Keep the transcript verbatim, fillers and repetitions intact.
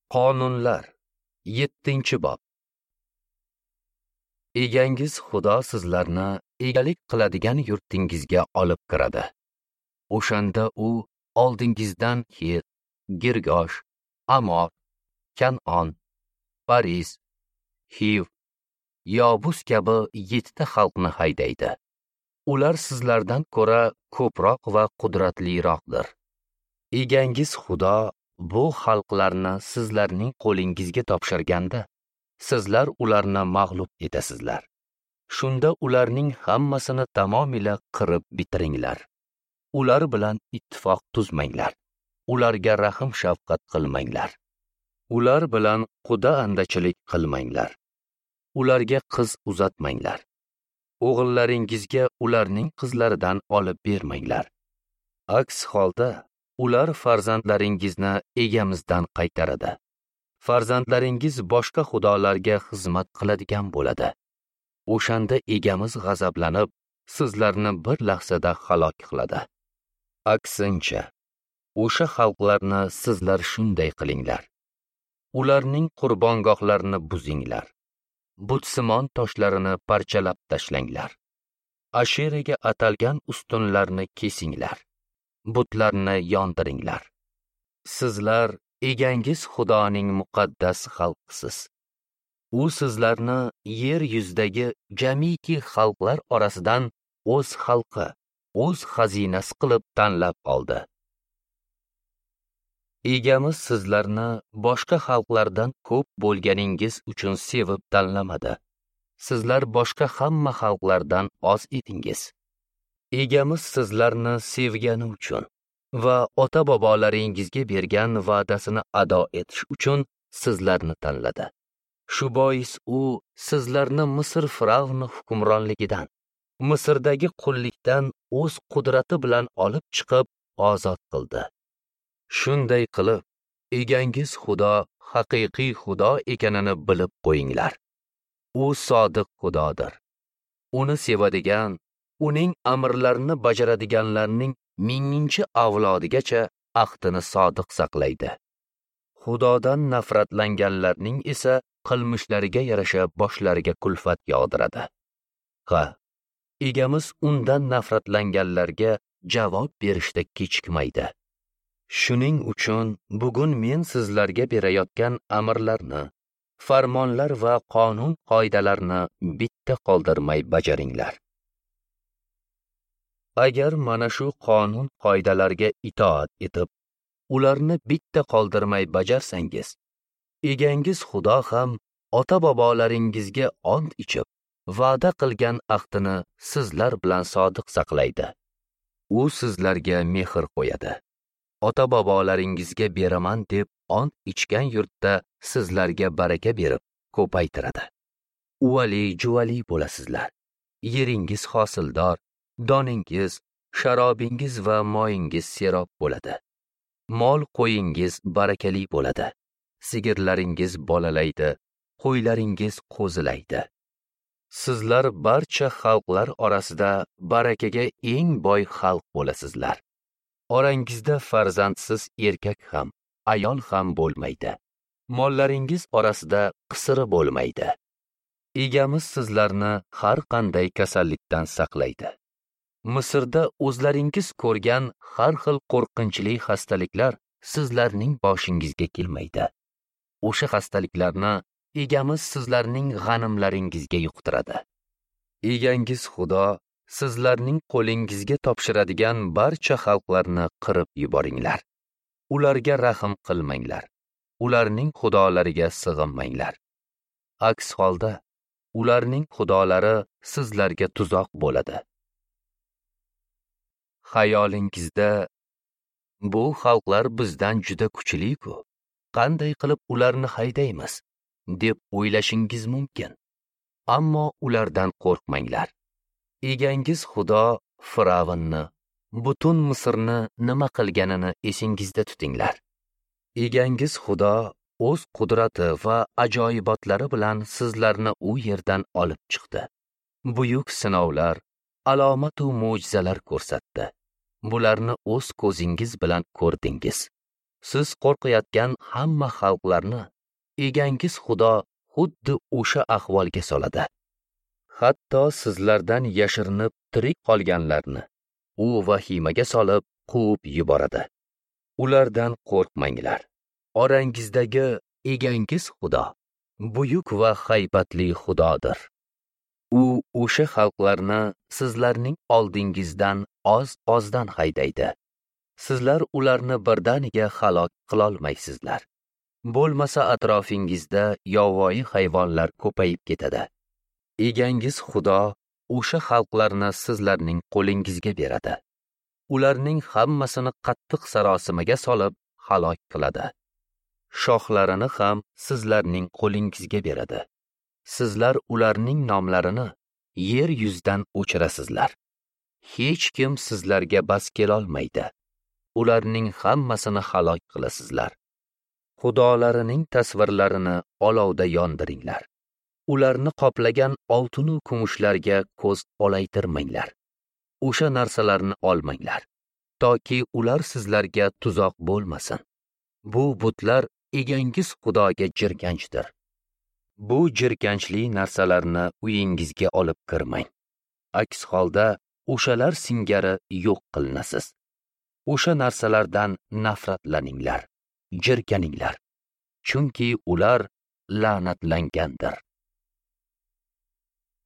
Qonunlar yettinchi bob. Egangiz Xudo sizlarni egalik qiladigan yurtingizga olib kiradi. O'shanda u oldingizdan Hit, Girgosh, Amor, Kan'on, Pariz, Hiv, Yobus kabi yettita xalqni haydaydi. Ular sizlardan ko'ra ko'proq va qudratliroqdir. Egangiz Xudo bu xalqlarni sizlarning qo'lingizga topshirganda, sizlar ularni mag'lub etasizlar. Shunda ularning hammasini tamomila qirib bitiringlar. Ular bilan ittifoq tuzmanglar. Ularga rahm shafqat qilmanglar. Ular bilan quda andachilik qilmanglar. Ularga qiz uzatmanglar. O'g'illaringizga ularning qizlaridan olib bermanglar. Aks holda ular farzandlaringizni egamizdan qaytaradi. Farzandlaringiz boshqa xudolarga xizmat qiladigan bo'ladi. O'shanda egamiz g'azablanib, sizlarni bir lahzada halok qiladi. Aksincha, o'sha xalqlarni sizlar shunday qilinglar. Ularning qurbongohlarini buzinglar. Butsimon toshlarini parchalab tashlanglar. Asheraga atalgan ustunlarni kesinglar. Butlarni yondiringlar. Sizlar egangiz Xudoning muqaddas xalqisiz. U sizlarni yer yuzidagi jamiki xalqlar orasidan o'z xalqi, o'z xazinasi qilib tanlab oldi. Egamiz sizlarni boshqa xalqlardan ko'p bo'lganingiz uchun sevib tanlamadi. Sizlar boshqa hamma xalqlardan oz edingiz. Egamiz sizlarni sevgani uchun va ota-bobolaringizga bergan va'dasini ado etish uchun sizlarni tanladi. Shu bois u sizlarni Misr Firavni hukmronligidan, Misrdagi qullikdan o'z qudrati bilan olib chiqib ozod qildi. Shunday qilib, egangiz Xudo haqiqiy Xudo ekanini bilib qo'yinglar. U sodiq Xudodir. Uni sevadigan, uning amrlarini bajaradiganlarning minginchi avlodigacha ahdini sodiq saqlaydi. Xudodan nafratlanganlarning esa qilmishlariga yarasha boshlariga kulfat yog'diradi. Ha, egamiz undan nafratlanganlarga javob berishda kechikmaydi. Shuning uchun bugun men sizlarga berayotgan amrlarni, farmonlar va qonun qoidalarni bitta qoldirmay bajaringlar. Agar mana shu qonun qoidalarga itoat etib, ularni bitta qoldirmay bajarsangiz, egangiz Xudo ham ota-bobolaringizga ont ichib, va'da qilgan ahdini sizlar bilan sodiq saqlaydi. U sizlarga mehr qo'yadi. Ota-bobolaringizga beraman deb ont ichgan yurtda sizlarga baraka berib, ko'paytiradi. Uvali-juvali bo'lasizlar. Yeringiz hosildor, doningiz, sharobingiz va moyingiz serob bo'ladi. Mol qo'yingiz barakali bo'ladi. Sigirlaringiz bolalaydi, qo'ylaringiz qo'zilaydi. Sizlar barcha xalqlar orasida barakaga eng boy xalq bo'lasizlar. Orangizda farzandsiz erkak ham, ayol ham bo'lmaydi. Mollaringiz orasida qisiri bo'lmaydi. Egamiz sizlarni har qanday kasallikdan saqlaydi. Misrda o'zlaringiz ko'rgan har xil qo'rqinchli xastaliklar sizlarning boshingizga kelmaydi. O'sha xastaliklarni egamiz sizlarning g'animlaringizga yuqtiradi. Egangiz Xudo sizlarning qo'lingizga topshiradigan barcha xalqlarni qirib yuboringlar. Ularga rahm qilmanglar. Ularning xudolariga sig'inmanglar. Aks holda ularning xudolari sizlarga tuzoq bo'ladi. Xayolingizda bu xalqlar bizdan juda kuchli-ku, qanday qilib ularni haydaymiz deb o'ylashingiz mumkin. Ammo ulardan qo'rqmanglar. Egangiz Xudo Firavnni, butun Misrni nima qilganini esingizda tutinglar. Egangiz Xudo o'z qudrati va ajoyibotlari bilan sizlarni u yerdan olib chiqdi. Buyuk sinovlar, alomat va mo'jizalar ko'rsatdi. Bularni o'z ko'zingiz bilan ko'rdingiz. Siz qo'rqayotgan hamma xalqlarni egangiz Xudo xuddi o'sha ahvolga soladi. Hatto sizlardan yashirinib tirik qolganlarni u vahimaga solib quvib yuboradi. Ulardan qo'rqmanglar. Orangizdagi egangiz Xudo buyuk va haybatli Xudodir. U o'sha xalqlarni sizlarning oldingizdan oz-ozdan haydaydi. Sizlar ularni birdaniga halok qilolmaysizlar. Bo'lmasa atrofingizda yovvoyi hayvonlar ko'payib ketadi. Egangiz Xudo o'sha xalqlarni sizlarning qo'lingizga beradi. Ularning hammasini qattiq sarosimaga solib halok qiladi. Shohlarini ham sizlarning qo'lingizga beradi. Sizlar ularning nomlarini yer yuzidan o'chirasizlar. Hech kim sizlarga bas kelolmaydi. Ularning hammasini halok qilasizlar. Xudolarining tasvirlarini olovda yondiringlar. Ularni qoplagan oltin va kumushlarga ko'z olaytirmanglar. O'sha narsalarni olmanglar, toki ular sizlarga tuzoq bo'lmasin. Bu butlar egangiz Xudoga jirkanchdir. Bu jirkanchli narsalarni uyingizga olib kirmang. Aks holda o'shalar singari yo'q qilinasiz. O'sha narsalardan nafratlaninglar, jirkaninglar, chunki ular la'natlangandir.